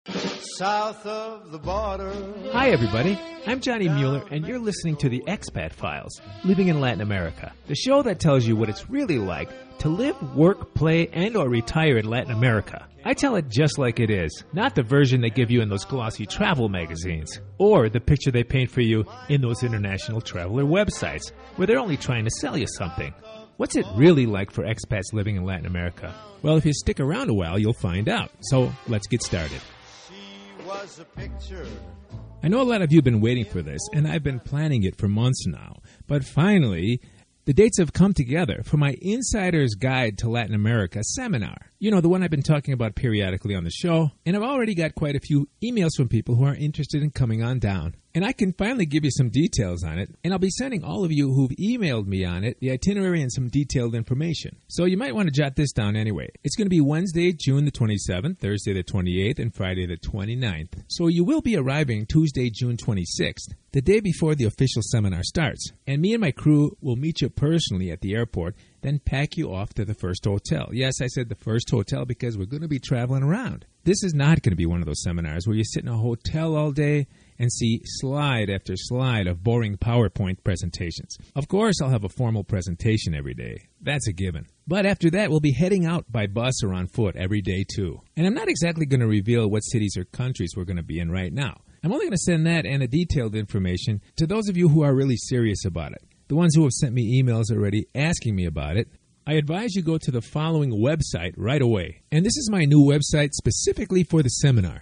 South of the border. Hi, everybody. I'm Johnny Mueller, and you're listening to the Expat Files, Living in Latin America, the show that tells you what it's really like to live, work, play, and or retire in Latin America. I tell it just like it is, not the version they give you in those glossy travel magazines, or the picture they paint for you in those international traveler websites, where they're only trying to sell you something. What's it really like for expats living in Latin America? Well, if you stick around a while, you'll find out. So, let's get started. Was a picture. I know a lot of you have been waiting for this, and I've been planning it for months now. But finally, the dates have come together for my Insider's Guide to Latin America seminar. You know, the one I've been talking about periodically on the show. And I've already got quite a few emails from people who are interested in coming on down. And I can finally give you some details on it. And I'll be sending all of you who've emailed me on it the itinerary and some detailed information. So you might want to jot this down anyway. It's going to be Wednesday, June the 27th, Thursday the 28th, and Friday the 29th. So you will be arriving Tuesday, June 26th, the day before the official seminar starts. And me and my crew will meet you personally at the airport, then pack you off to the first hotel. Yes, I said the first hotel because we're going to be traveling around. This is not going to be one of those seminars where you sit in a hotel all day and see slide after slide of boring PowerPoint presentations. Of course, I'll have a formal presentation every day. That's a given. But after that, we'll be heading out by bus or on foot every day, too. And I'm not exactly going to reveal what cities or countries we're going to be in right now. I'm only going to send that and a detailed information to those of you who are really serious about it. The ones who have sent me emails already asking me about it. I advise you go to the following website right away. And this is my new website specifically for the seminar.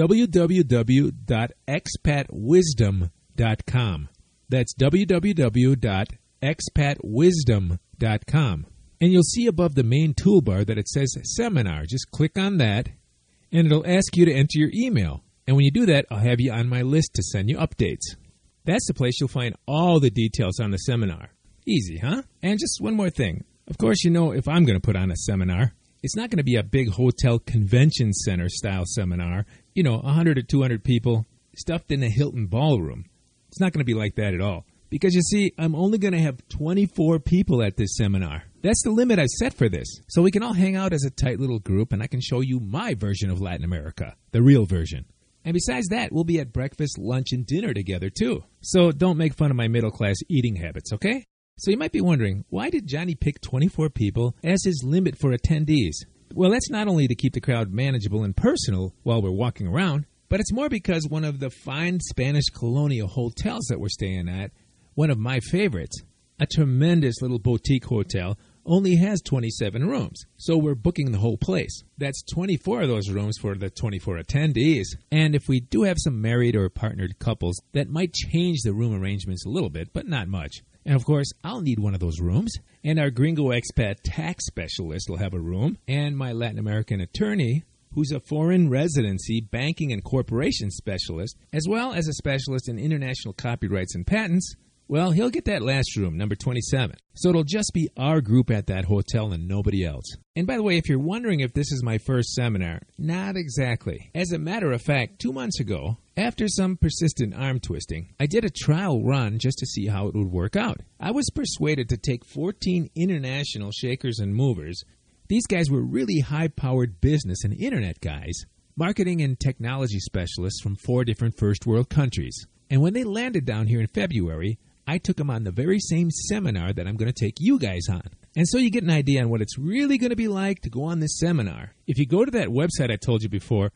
www.expatwisdom.com. That's www.expatwisdom.com. And you'll see above the main toolbar that it says Seminar. Just click on that, and it'll ask you to enter your email. And when you do that, I'll have you on my list to send you updates. That's the place you'll find all the details on the seminar. Easy, huh? And just one more thing. Of course, you know, if I'm going to put on a seminar, it's not going to be a big hotel convention center style seminar, 100 or 200 people stuffed in a Hilton ballroom. It's not going to be like that at all. Because you see, I'm only going to have 24 people at this seminar. That's the limit I've set for this. So we can all hang out as a tight little group and I can show you my version of Latin America, the real version. And besides that, we'll be at breakfast, lunch, and dinner together too. So don't make fun of my middle-class eating habits, okay? So you might be wondering, why did Johnny pick 24 people as his limit for attendees? Well, that's not only to keep the crowd manageable and personal while we're walking around, but it's more because one of the fine Spanish colonial hotels that we're staying at, one of my favorites, a tremendous little boutique hotel, only has 27 rooms. So we're booking the whole place. That's 24 of those rooms for the 24 attendees. And if we do have some married or partnered couples, that might change the room arrangements a little bit, but not much. And of course, I'll need one of those rooms. And our Gringo Expat tax specialist will have a room. And my Latin American attorney, who's a foreign residency banking and corporation specialist, as well as a specialist in international copyrights and patents, well, he'll get that last room, number 27. So it'll just be our group at that hotel and nobody else. And by the way, if you're wondering if this is my first seminar, not exactly. As a matter of fact, 2 months ago, after some persistent arm twisting, I did a trial run just to see how it would work out. I was persuaded to take 14 international shakers and movers. These guys were really high-powered business and internet guys, marketing and technology specialists from 4 different first-world countries. And when they landed down here in February, I took them on the very same seminar that I'm going to take you guys on. And so you get an idea on what it's really going to be like to go on this seminar. If you go to that website I told you before,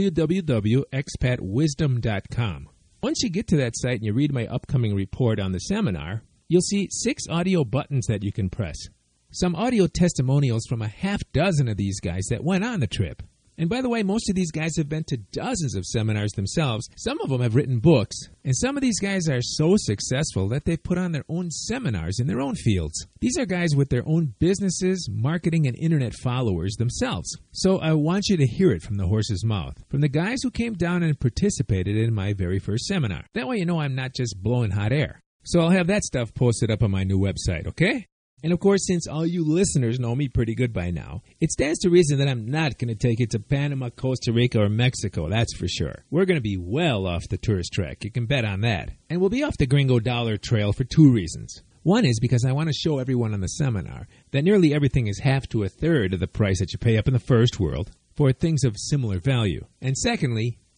www.expatwisdom.com. Once you get to that site and you read my upcoming report on the seminar, you'll see 6 audio buttons that you can press. Some audio testimonials from a half dozen of these guys that went on the trip. And by the way, most of these guys have been to dozens of seminars themselves. Some of them have written books. And some of these guys are so successful that they've put on their own seminars in their own fields. These are guys with their own businesses, marketing, and internet followers themselves. So I want you to hear it from the horse's mouth, from the guys who came down and participated in my very first seminar. That way you know I'm not just blowing hot air. So I'll have that stuff posted up on my new website, okay? And of course, since all you listeners know me pretty good by now, it stands to reason that I'm not going to take it to Panama, Costa Rica, or Mexico, that's for sure. We're going to be well off the tourist track, you can bet on that. And we'll be off the Gringo Dollar trail for 2 reasons. One is because I want to show everyone on the seminar that nearly everything is half to a third of the price that you pay up in the first world for things of similar value. And secondly,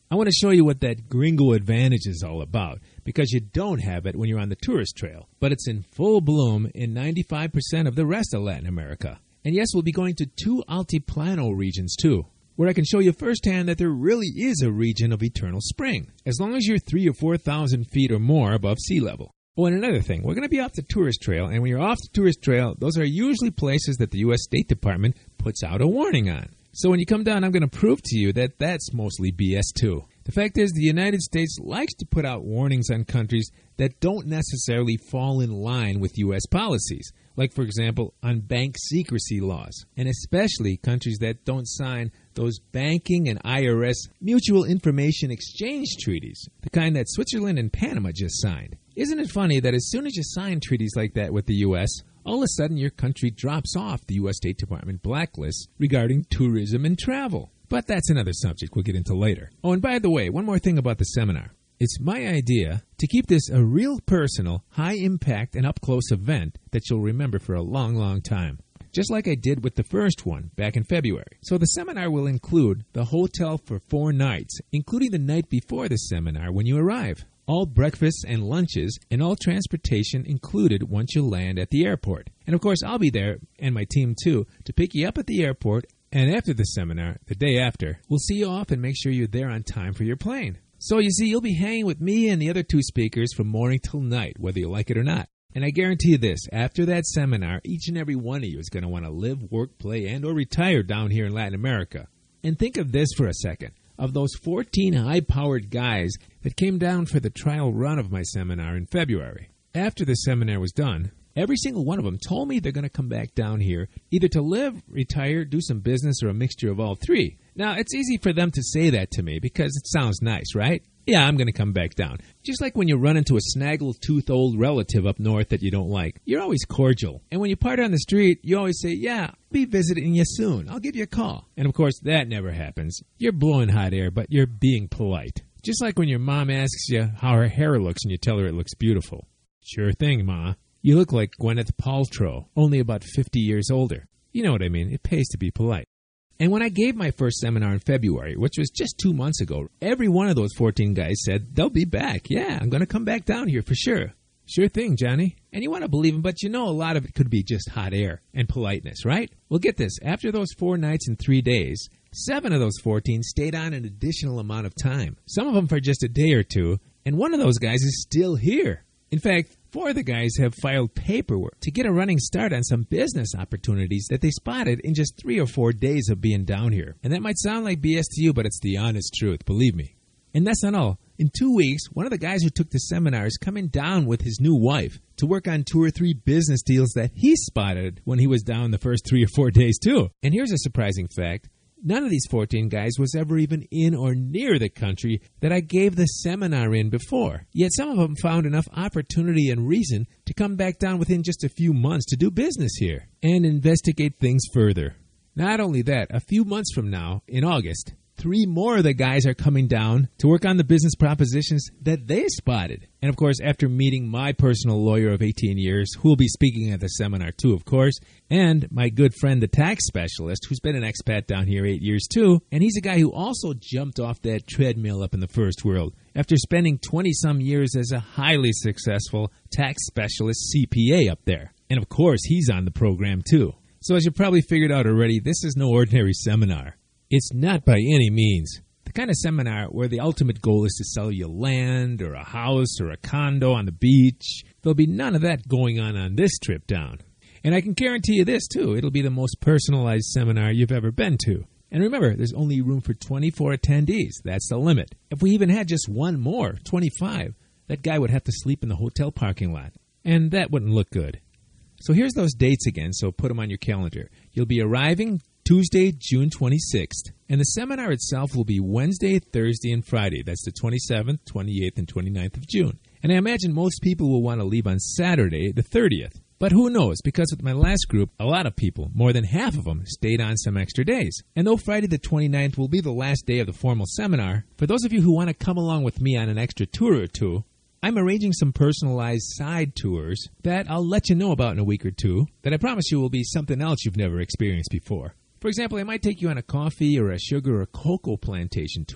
I want to show you what that gringo advantage is all about, because you don't have it when you're on the tourist trail, but it's in full bloom in 95% of the rest of Latin America. And yes, we'll be going to 2 Altiplano regions too, where I can show you firsthand that there really is a region of eternal spring, as long as you're 3,000 or 4,000 feet or more above sea level. Oh, and another thing, we're going to be off the tourist trail, and when you're off the tourist trail, those are usually places that the U.S. State Department puts out a warning on. So when you come down, I'm going to prove to you that that's mostly BS too. The fact is, the United States likes to put out warnings on countries that don't necessarily fall in line with U.S. policies, like, for example, on bank secrecy laws, and especially countries that don't sign those banking and IRS mutual information exchange treaties, the kind that Switzerland and Panama just signed. Isn't it funny that as soon as you sign treaties like that with the U.S., all of a sudden your country drops off the U.S. State Department blacklist regarding tourism and travel? But that's another subject we'll get into later. Oh, and by the way, one more thing about the seminar. It's my idea to keep this a real personal, high-impact, and up-close event that you'll remember for a long, long time, just like I did with the first one back in February. So the seminar will include the hotel for 4 nights, including the night before the seminar when you arrive. All breakfasts and lunches, and all transportation included once you land at the airport. And of course, I'll be there, and my team too, to pick you up at the airport, and after the seminar, the day after, we'll see you off and make sure you're there on time for your plane. So you see, you'll be hanging with me and the other 2 speakers from morning till night, whether you like it or not. And I guarantee you this, after that seminar, each and every one of you is going to want to live, work, play, and or retire down here in Latin America. And think of this for a second. Of those 14 high-powered guys that came down for the trial run of my seminar in February, after the seminar was done, every single one of them told me they're going to come back down here either to live, retire, do some business, or a mixture of all 3. Now, it's easy for them to say that to me because it sounds nice, right? Yeah, I'm going to come back down. Just like when you run into a snaggle-toothed old relative up north that you don't like, you're always cordial. And when you part on the street, you always say, yeah, I'll be visiting you soon. I'll give you a call. And of course, that never happens. You're blowing hot air, but you're being polite. Just like when your mom asks you how her hair looks and you tell her it looks beautiful. Sure thing, Ma. You look like Gwyneth Paltrow, only about 50 years older. You know what I mean. It pays to be polite. And when I gave my first seminar in February, which was just 2 months ago, every one of those 14 guys said, they'll be back. Yeah, I'm going to come back down here for sure. Sure thing, Johnny. And you want to believe him, but you know a lot of it could be just hot air and politeness, right? Well, get this. After those 4 nights and 3 days, 7 of those 14 stayed on an additional amount of time. Some of them for just a day or 2, and one of those guys is still here. In fact, 4 of the guys have filed paperwork to get a running start on some business opportunities that they spotted in just 3 or 4 days of being down here. And that might sound like BS to you, but it's the honest truth, believe me. And that's not all. In 2 weeks, one of the guys who took the seminar is coming down with his new wife to work on 2 or 3 business deals that he spotted when he was down the first 3 or 4 days too. And here's a surprising fact. None of these 14 guys was ever even in or near the country that I gave the seminar in before. Yet some of them found enough opportunity and reason to come back down within just a few months to do business here and investigate things further. Not only that, a few months from now, in August, 3 more of the guys are coming down to work on the business propositions that they spotted. And of course, after meeting my personal lawyer of 18 years, who will be speaking at the seminar too, of course, and my good friend, the tax specialist, who's been an expat down here 8 years too, and he's a guy who also jumped off that treadmill up in the first world after spending 20-some years as a highly successful tax specialist CPA up there. And of course, he's on the program too. So as you probably figured out already, this is no ordinary seminar. It's not by any means the kind of seminar where the ultimate goal is to sell you land or a house or a condo on the beach. There'll be none of that going on this trip down. And I can guarantee you this, too. It'll be the most personalized seminar you've ever been to. And remember, there's only room for 24 attendees. That's the limit. If we even had just one more, 25, that guy would have to sleep in the hotel parking lot. And that wouldn't look good. So here's those dates again, so put them on your calendar. You'll be arriving Tuesday, June 26th, and the seminar itself will be Wednesday, Thursday, and Friday. That's the 27th, 28th, and 29th of June. And I imagine most people will want to leave on Saturday, the 30th. But who knows, because with my last group, a lot of people, more than half of them, stayed on some extra days. And though Friday the 29th will be the last day of the formal seminar, for those of you who want to come along with me on an extra tour or 2, I'm arranging some personalized side tours that I'll let you know about in a week or 2 that I promise you will be something else you've never experienced before. For example, I might take you on a coffee or a sugar or cocoa plantation tour,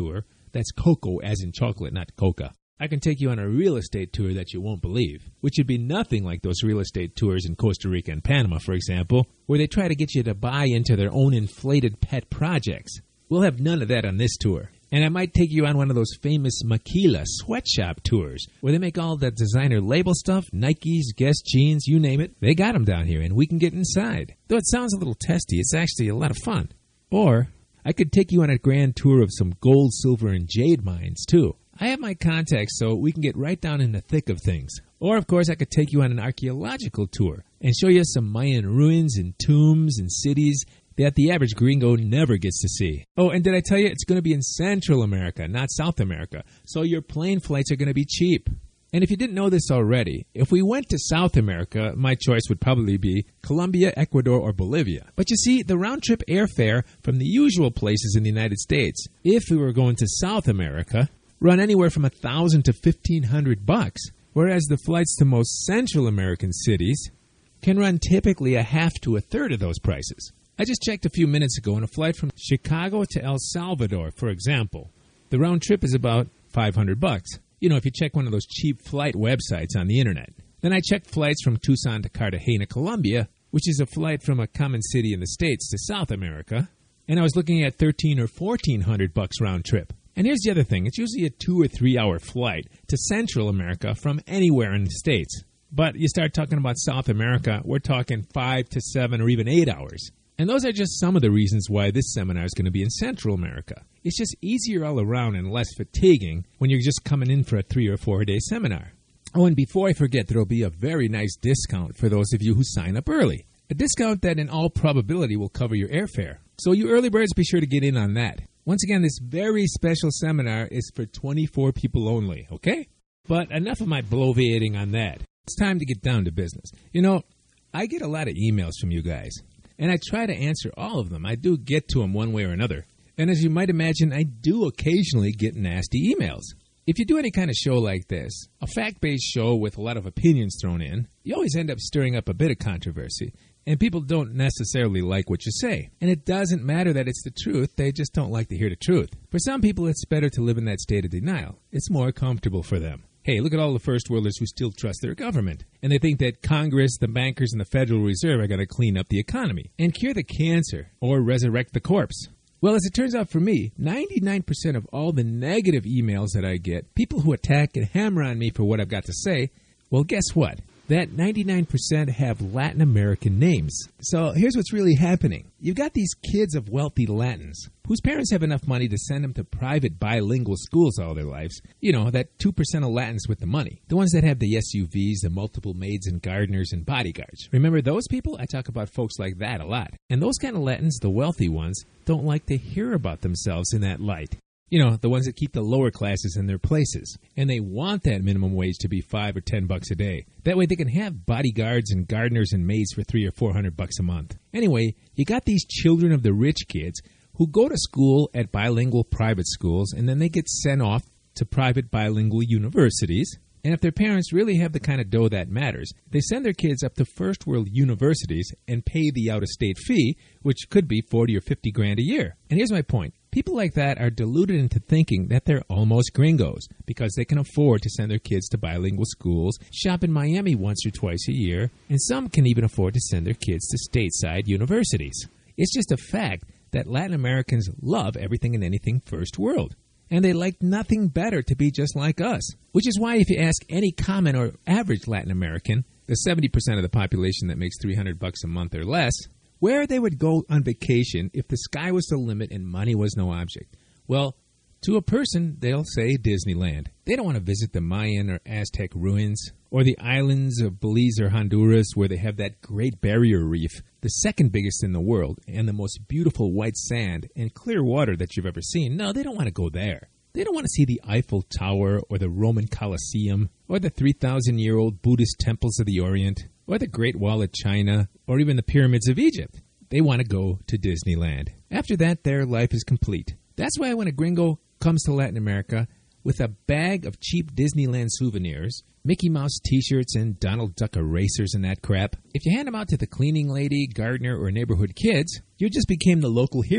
That's cocoa as in chocolate, not coca. I can take you on a real estate tour that you won't believe, which would be nothing like those real estate tours in Costa Rica and Panama, for example, where they try to get you to buy into their own inflated pet projects. We'll have none of that on this tour. And I might take you on one of those famous Maquila sweatshop tours, where they make all that designer label stuff, Nikes, Guess jeans, you name it. They got them down here, and we can get inside. Though it sounds a little testy, it's actually a lot of fun. Or I could take you on a grand tour of some gold, silver, and jade mines, too. I have my contacts so we can get right down in the thick of things. Or, of course, I could take you on an archaeological tour and show you some Mayan ruins and tombs and cities that the average gringo never gets to see. Oh, and did I tell you it's going to be in Central America, not South America, so your plane flights are going to be cheap. And if you didn't know this already, if we went to South America, my choice would probably be Colombia, Ecuador, or Bolivia. But you see, the round-trip airfare from the usual places in the United States, if we were going to South America, run anywhere from $1,000 to $1,500, whereas the flights to most Central American cities can run typically a half to a third of those prices. I just checked a few minutes ago on a flight from Chicago to El Salvador, for example. The round trip is about $500. You know, if you check one of those cheap flight websites on the internet. Then I checked flights from Tucson to Cartagena, Colombia, which is a flight from a common city in the States to South America, and I was looking at $1,300 or $1,400 round trip. And here's the other thing. It's usually a 2 or 3 hour flight to Central America from anywhere in the States. But you start talking about South America, we're talking 5 to 7 or even 8 hours. And those are just some of the reasons why this seminar is going to be in Central America. It's just easier all around and less fatiguing when you're just coming in for a 3 or 4 day seminar. Oh, and before I forget, there will be a very nice discount for those of you who sign up early. A discount that in all probability will cover your airfare. So you early birds, be sure to get in on that. Once again, this very special seminar is for 24 people only, okay? But enough of my bloviating on that. It's time to get down to business. You know, I get a lot of emails from you guys, and I try to answer all of them. I do get to them one way or another. And as you might imagine, I do occasionally get nasty emails. If you do any kind of show like this, a fact-based show with a lot of opinions thrown in, you always end up stirring up a bit of controversy. And people don't necessarily like what you say. And it doesn't matter that it's the truth, they just don't like to hear the truth. For some people, it's better to live in that state of denial. It's more comfortable for them. Hey, look at all the first worlders who still trust their government. And they think that Congress, the bankers, and the Federal Reserve are going to clean up the economy and cure the cancer or resurrect the corpse. Well, as it turns out for me, 99% of all the negative emails that I get, people who attack and hammer on me for what I've got to say, well, guess what? That 99% have Latin American names. So here's what's really happening. You've got these kids of wealthy Latins whose parents have enough money to send them to private bilingual schools all their lives. You know, that 2% of Latins with the money. The ones that have the SUVs, the multiple maids and gardeners and bodyguards. Remember those people? I talk about folks like that a lot. And those kind of Latins, the wealthy ones, don't like to hear about themselves in that light. You know, the ones that keep the lower classes in their places. And they want that minimum wage to be $5 or $10 a day. That way they can have bodyguards and gardeners and maids for $300 or $400 a month. Anyway, you got these children of the rich kids who go to school at bilingual private schools, and then they get sent off to private bilingual universities. And if their parents really have the kind of dough that matters, they send their kids up to first world universities and pay the out-of-state fee, which could be $40 or $50 grand a year. And here's my point. People like that are deluded into thinking that they're almost gringos because they can afford to send their kids to bilingual schools, shop in Miami once or twice a year, and some can even afford to send their kids to stateside universities. It's just a fact that Latin Americans love everything and anything first world. And they like nothing better to be just like us. Which is why if you ask any common or average Latin American, the 70% of the population that makes $300 a month or less, where they would go on vacation if the sky was the limit and money was no object. Well, to a person, they'll say Disneyland. They don't want to visit the Mayan or Aztec ruins or the islands of Belize or Honduras where they have that Great Barrier Reef, the second biggest in the world, and the most beautiful white sand and clear water that you've ever seen. No, they don't want to go there. They don't want to see the Eiffel Tower or the Roman Colosseum or the 3,000-year-old Buddhist temples of the Orient or the Great Wall of China or even the pyramids of Egypt. They want to go to Disneyland. After that, their life is complete. That's why when a gringo comes to Latin America with a bag of cheap Disneyland souvenirs, Mickey Mouse t-shirts and Donald Duck erasers and that crap, if you hand them out to the cleaning lady, gardener, or neighborhood kids, you just became the local hero.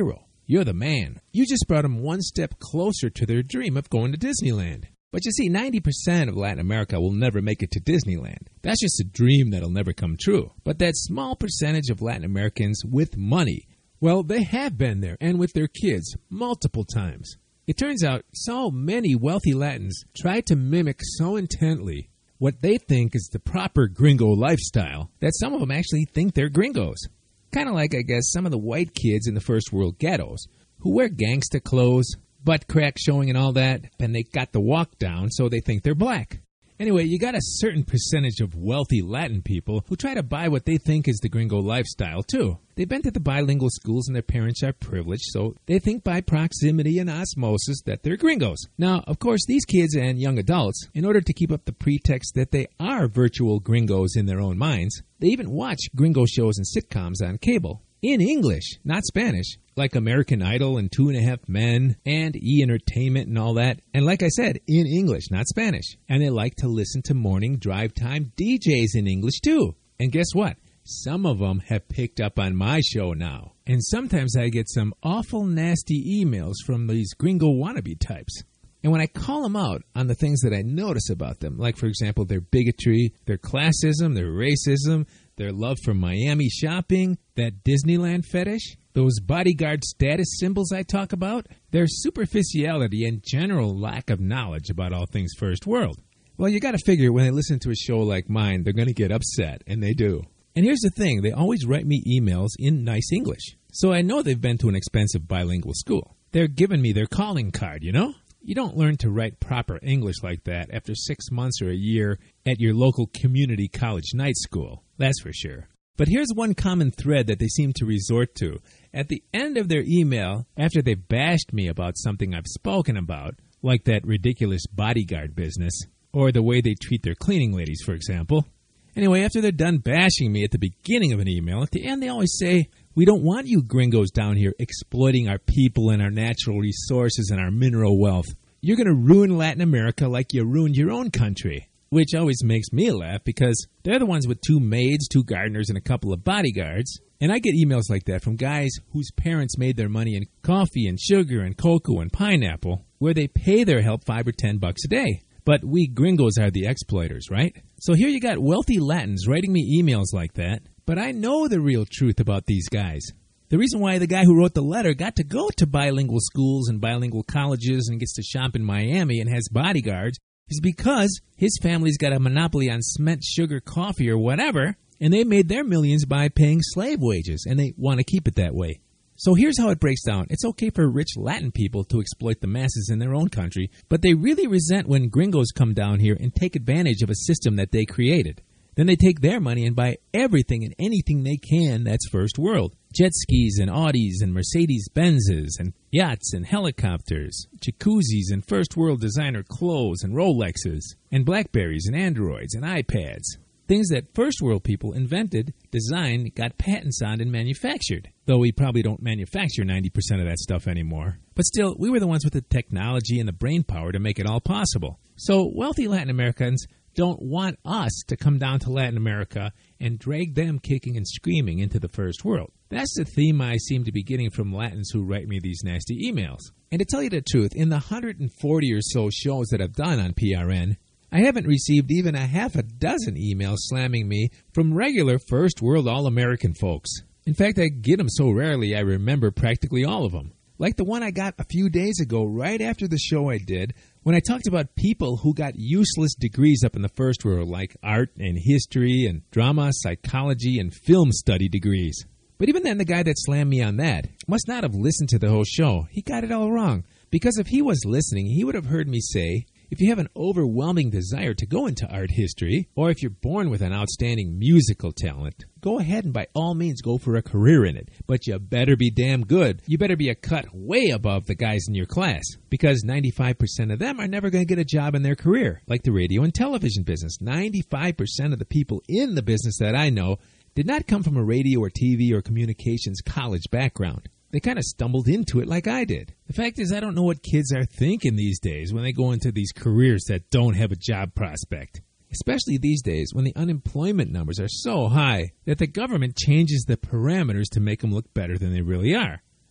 you're the man. You just brought them one step closer to their dream of going to Disneyland. But you see, 90% of Latin America will never make it to Disneyland. That's just a dream that'll never come true. But that small percentage of Latin Americans with money, well, they have been there and with their kids multiple times. It turns out so many wealthy Latins try to mimic so intently what they think is the proper gringo lifestyle that some of them actually think they're gringos. Kind of like, I guess, some of the white kids in the first world ghettos who wear gangsta clothes, butt crack showing and all that, and they got the walk down so they think they're black. Anyway, you got a certain percentage of wealthy Latin people who try to buy what they think is the gringo lifestyle, too. They've been to the bilingual schools and their parents are privileged, so they think by proximity and osmosis that they're gringos. Now, of course, these kids and young adults, in order to keep up the pretext that they are virtual gringos in their own minds, they even watch gringo shows and sitcoms on cable. In English, not Spanish, like American Idol and 2.5 Men and E! Entertainment and all that. And like I said, in English, not Spanish. And they like to listen to morning drive time DJs in English too. And guess what? Some of them have picked up on my show now. And sometimes I get some awful nasty emails from these gringo wannabe types. And when I call them out on the things that I notice about them, like, for example, their bigotry, their classism, their racism, their love for Miami shopping, that Disneyland fetish, those bodyguard status symbols I talk about, their superficiality and general lack of knowledge about all things first world. Well, you got to figure when they listen to a show like mine, they're going to get upset, and they do. And here's the thing, they always write me emails in nice English. So I know they've been to an expensive bilingual school. They're giving me their calling card, you know? You don't learn to write proper English like that after 6 months or a year at your local community college night school. That's for sure. But here's one common thread that they seem to resort to. At the end of their email, after they've bashed me about something I've spoken about, like that ridiculous bodyguard business, or the way they treat their cleaning ladies, for example. Anyway, after they're done bashing me at the beginning of an email, at the end they always say, "We don't want you gringos down here exploiting our people and our natural resources and our mineral wealth. You're going to ruin Latin America like you ruined your own country." Which always makes me laugh because they're the ones with 2 maids, 2 gardeners, and a couple of bodyguards. And I get emails like that from guys whose parents made their money in coffee and sugar and cocoa and pineapple, where they pay their help $5 or $10 a day. But we gringos are the exploiters, right? So here you got wealthy Latins writing me emails like that, but I know the real truth about these guys. The reason why the guy who wrote the letter got to go to bilingual schools and bilingual colleges and gets to shop in Miami and has bodyguards is because his family's got a monopoly on cement, sugar, coffee, or whatever, and they made their millions by paying slave wages, and they want to keep it that way. So here's how it breaks down. It's okay for rich Latin people to exploit the masses in their own country, but they really resent when gringos come down here and take advantage of a system that they created. Then they take their money and buy everything and anything they can that's first world. Jet skis and Audis and Mercedes-Benzes and yachts and helicopters, jacuzzis and first world designer clothes and Rolexes, and Blackberries and Androids and iPads. Things that first world people invented, designed, got patents on, and manufactured. Though we probably don't manufacture 90% of that stuff anymore. But still, we were the ones with the technology and the brain power to make it all possible. So wealthy Latin Americans don't want us to come down to Latin America and drag them kicking and screaming into the first world. That's the theme I seem to be getting from Latins who write me these nasty emails. And to tell you the truth, in the 140 or so shows that I've done on PRN, I haven't received even a half a dozen emails slamming me from regular first world all-American folks. In fact, I get them so rarely I remember practically all of them. Like the one I got a few days ago right after the show I did when I talked about people who got useless degrees up in the first world like art and history and drama, psychology, and film study degrees. But even then, the guy that slammed me on that must not have listened to the whole show. He got it all wrong. Because if he was listening, he would have heard me say, if you have an overwhelming desire to go into art history, or if you're born with an outstanding musical talent, go ahead and by all means go for a career in it. But you better be damn good. You better be a cut way above the guys in your class, because 95% of them are never going to get a job in their career. Like the radio and television business, 95% of the people in the business that I know did not come from a radio or TV or communications college background. They kind of stumbled into it like I did. The fact is, I don't know what kids are thinking these days when they go into these careers that don't have a job prospect. Especially these days when the unemployment numbers are so high that the government changes the parameters to make them look better than they really are.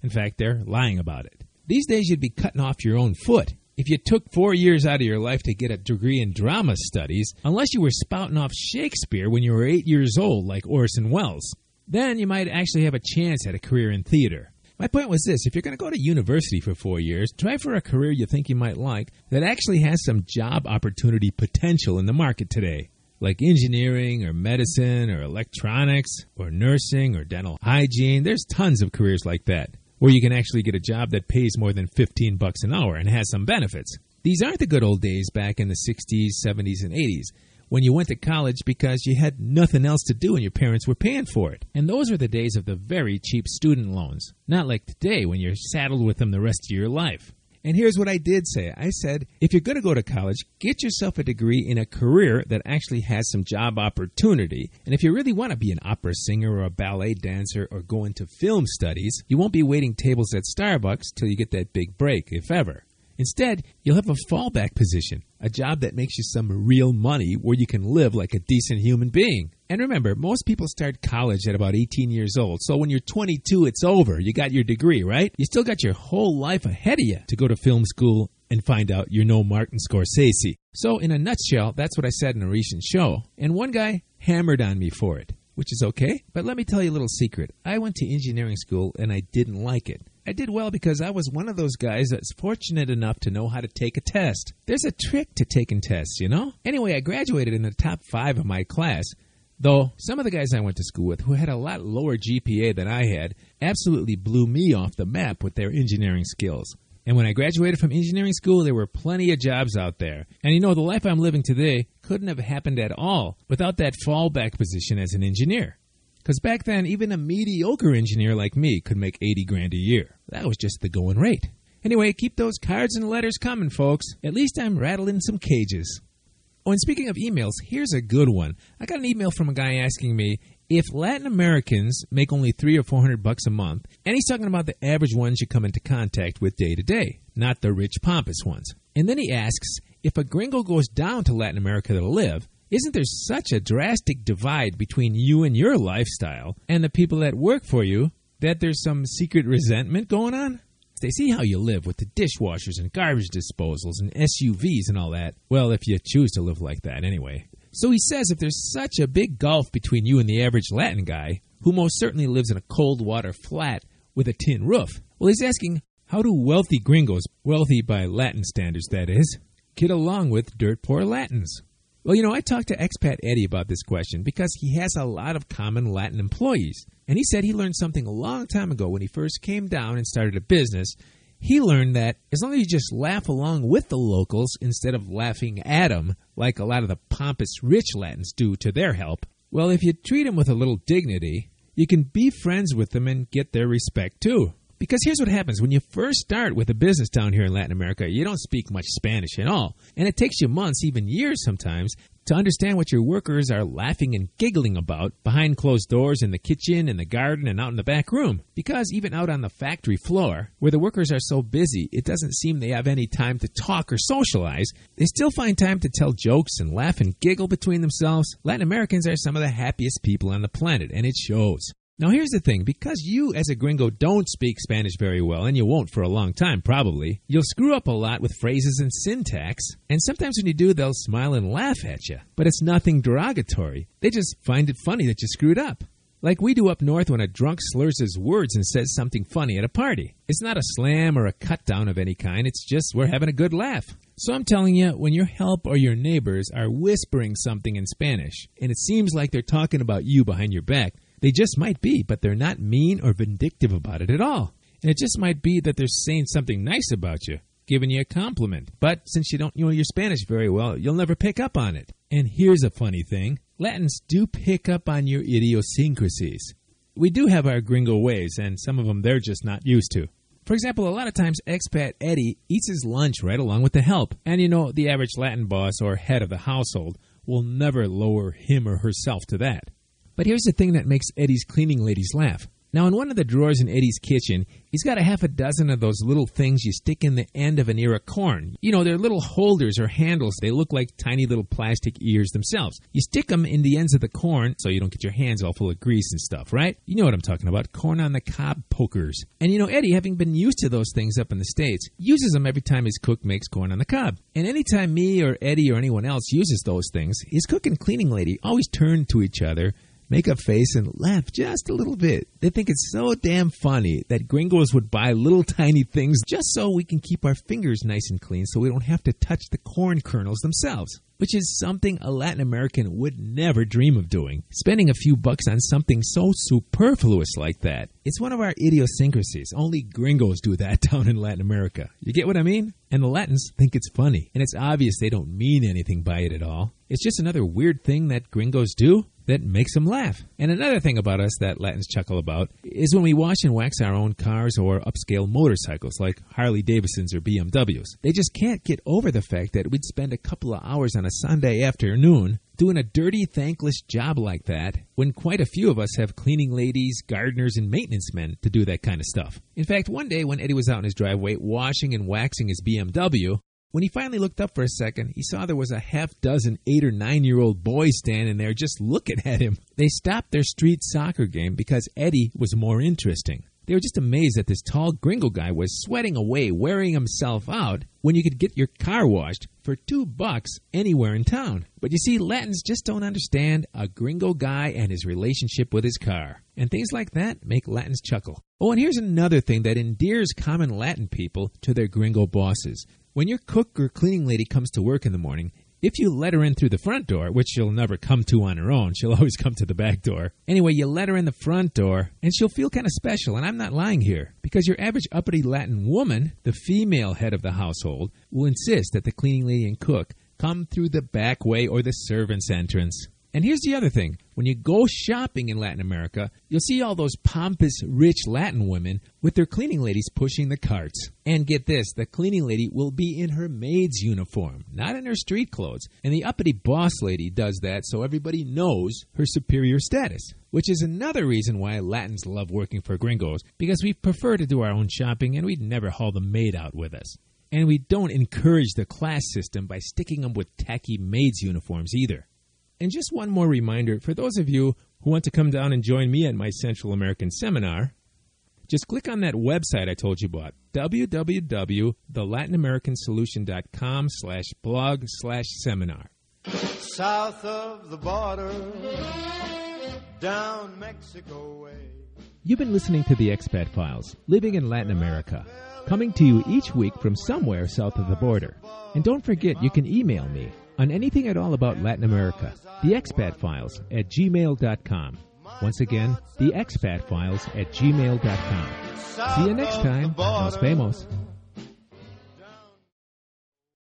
In fact, they're lying about it. These days, you'd be cutting off your own foot if you took 4 years out of your life to get a degree in drama studies, unless you were spouting off Shakespeare when you were 8 years old like Orson Welles. Then you might actually have a chance at a career in theater. My point was this: if you're going to go to university for 4 years, try for a career you think you might like that actually has some job opportunity potential in the market today, like engineering or medicine or electronics or nursing or dental hygiene. There's tons of careers like that, where you can actually get a job that pays more than $15 an hour and has some benefits. These aren't the good old days back in the 60s, 70s, and 80s, when you went to college because you had nothing else to do and your parents were paying for it. And those are the days of the very cheap student loans, not like today when you're saddled with them the rest of your life. And here's what I did say. I said, if you're going to go to college, get yourself a degree in a career that actually has some job opportunity. And if you really want to be an opera singer or a ballet dancer or go into film studies, you won't be waiting tables at Starbucks till you get that big break, if ever. Instead, you'll have a fallback position, a job that makes you some real money where you can live like a decent human being. And remember, most people start college at about 18 years old, so when you're 22, it's over. You got your degree, right? You still got your whole life ahead of you to go to film school and find out you're no Martin Scorsese. So in a nutshell, that's what I said in a recent show, and one guy hammered on me for it, which is okay. But let me tell you a little secret. I went to engineering school and I didn't like it. I did well because I was one of those guys that's fortunate enough to know how to take a test. There's a trick to taking tests, you know? Anyway, I graduated in the top 5 of my class, though some of the guys I went to school with who had a lot lower GPA than I had absolutely blew me off the map with their engineering skills. And when I graduated from engineering school, there were plenty of jobs out there. And you know, the life I'm living today couldn't have happened at all without that fallback position as an engineer. Because back then, even a mediocre engineer like me could make $80,000 a year. That was just the going rate. Anyway, keep those cards and letters coming, folks. At least I'm rattling some cages. Oh, and speaking of emails, here's a good one. I got an email from a guy asking me if Latin Americans make only $300 or $400 a month, and he's talking about the average ones you come into contact with day to day, not the rich, pompous ones. And then he asks, if a gringo goes down to Latin America to live, isn't there such a drastic divide between you and your lifestyle and the people that work for you that there's some secret resentment going on? They see how you live with the dishwashers and garbage disposals and SUVs and all that. Well, if you choose to live like that anyway. So he says if there's such a big gulf between you and the average Latin guy, who most certainly lives in a cold water flat with a tin roof, well, he's asking, how do wealthy gringos, wealthy by Latin standards that is, get along with dirt poor Latins? Well, you know, I talked to expat Eddie about this question because he has a lot of common Latin employees. And he said he learned something a long time ago when he first came down and started a business. He learned that as long as you just laugh along with the locals instead of laughing at them like a lot of the pompous rich Latins do to their help, well, if you treat them with a little dignity, you can be friends with them and get their respect too. Because here's what happens. When you first start with a business down here in Latin America, you don't speak much Spanish at all. And it takes you months, even years sometimes, to understand what your workers are laughing and giggling about behind closed doors in the kitchen, in the garden, and out in the back room. Because even out on the factory floor, where the workers are so busy, it doesn't seem they have any time to talk or socialize. They still find time to tell jokes and laugh and giggle between themselves. Latin Americans are some of the happiest people on the planet, and it shows. Now, here's the thing. Because you, as a gringo, don't speak Spanish very well, and you won't for a long time, probably, you'll screw up a lot with phrases and syntax, and sometimes when you do, they'll smile and laugh at you. But it's nothing derogatory. They just find it funny that you screwed up. Like we do up north when a drunk slurs his words and says something funny at a party. It's not a slam or a cut down of any kind. It's just we're having a good laugh. So I'm telling you, when your help or your neighbors are whispering something in Spanish, and it seems like they're talking about you behind your back, they just might be, but they're not mean or vindictive about it at all. And it just might be that they're saying something nice about you, giving you a compliment. But since you don't know your Spanish very well, you'll never pick up on it. And here's a funny thing. Latins do pick up on your idiosyncrasies. We do have our gringo ways, and some of them they're just not used to. For example, a lot of times expat Eddie eats his lunch right along with the help. And you know, the average Latin boss or head of the household will never lower him or herself to that. But here's the thing that makes Eddie's cleaning ladies laugh. Now, in one of the drawers in Eddie's kitchen, he's got a half a dozen of those little things you stick in the end of an ear of corn. You know, they're little holders or handles. They look like tiny little plastic ears themselves. You stick them in the ends of the corn so you don't get your hands all full of grease and stuff, right? You know what I'm talking about, corn on the cob pokers. And you know, Eddie, having been used to those things up in the States, uses them every time his cook makes corn on the cob. And anytime me or Eddie or anyone else uses those things, his cook and cleaning lady always turn to each other, make a face, and laugh just a little bit. They think it's so damn funny that gringos would buy little tiny things just so we can keep our fingers nice and clean so we don't have to touch the corn kernels themselves, which is something a Latin American would never dream of doing, spending a few bucks on something so superfluous like that. It's one of our idiosyncrasies. Only gringos do that down in Latin America. You get what I mean? And the Latins think it's funny, and it's obvious they don't mean anything by it at all. It's just another weird thing that gringos do that makes them laugh. And another thing about us that Latins chuckle about is when we wash and wax our own cars or upscale motorcycles like Harley Davidsons or BMWs. They just can't get over the fact that we'd spend a couple of hours on a Sunday afternoon doing a dirty, thankless job like that when quite a few of us have cleaning ladies, gardeners, and maintenance men to do that kind of stuff. In fact, one day when Eddie was out in his driveway washing and waxing his BMW, when he finally looked up for a second, he saw there was a half-dozen 8- or 9-year-old boys standing there just looking at him. They stopped their street soccer game because Eddie was more interesting. They were just amazed that this tall gringo guy was sweating away, wearing himself out, when you could get your car washed for $2 anywhere in town. But you see, Latins just don't understand a gringo guy and his relationship with his car. And things like that make Latins chuckle. Oh, and here's another thing that endears common Latin people to their gringo bosses. When your cook or cleaning lady comes to work in the morning, if you let her in through the front door, which she'll never come to on her own, she'll always come to the back door. Anyway, you let her in the front door, and she'll feel kind of special, and I'm not lying here, because your average uppity Latin woman, the female head of the household, will insist that the cleaning lady and cook come through the back way or the servant's entrance. And here's the other thing. When you go shopping in Latin America, you'll see all those pompous, rich Latin women with their cleaning ladies pushing the carts. And get this, the cleaning lady will be in her maid's uniform, not in her street clothes. And the uppity boss lady does that so everybody knows her superior status. Which is another reason why Latins love working for gringos, because we prefer to do our own shopping and we'd never haul the maid out with us. And we don't encourage the class system by sticking them with tacky maid's uniforms either. And just one more reminder, for those of you who want to come down and join me at my Central American seminar, just click on that website I told you about, www.thelatinamericansolution.com/blog/seminar. South of the border, down Mexico way. You've been listening to the Expat Files, living in Latin America, coming to you each week from somewhere south of the border. And don't forget, you can email me on anything at all about Latin America, theexpatfiles@gmail.com. Once again, theexpatfiles@gmail.com. See you next time. Nos vemos.